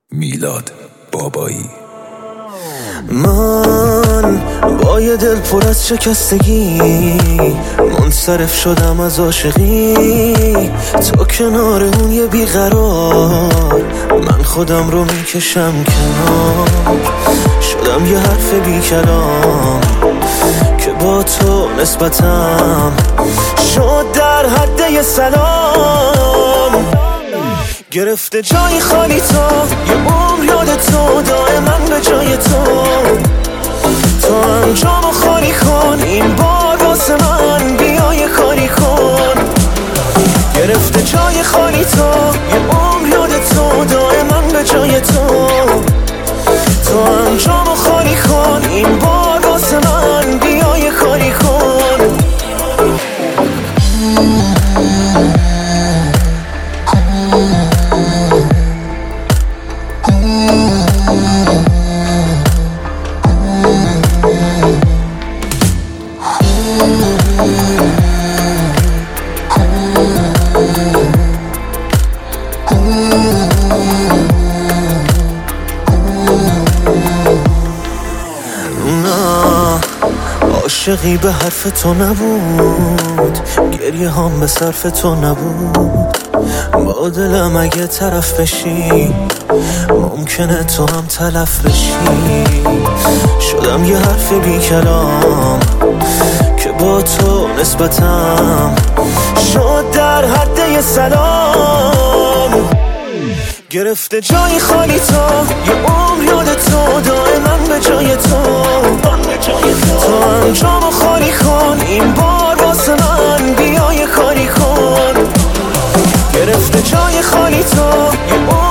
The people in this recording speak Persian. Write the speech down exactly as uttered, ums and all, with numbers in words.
میلاد بابایی. من با یه دل پر از شکستگی منصرف شدم از عاشقی، تو کنار اون یه بیقرار، من خودم رو میکشم کنار، شدم یه حرف بی کلام که با تو نسبتم شد در حد یه سلام. گرفته جای خالی تو یه عمر یاد تو، دائما به جای تو تو هم جامو خالی کن، این بار واسه من بیا یه کاری کن. گرفته جای خالی تو یه عمر یاد تو، دائما به جای تو تو هم جامو خالی کن، این بار واسه من بیا یه کاری کن. عاشقی به حرف تو نبود، گریه هم به صرف تو نبود، با دلم اگه طرف بشی ممکنه تو هم تلف بشی. شدم یه حرف بی کلام که با تو نسبتم شد در حد یه سلام. گرفته جای خالی تو یه عمر یاد تو، دائما به جای تو تو هم جامو خالی کن، این بار واسه من بیا یه کاری کن. گرفته جای خالی تو یه عمر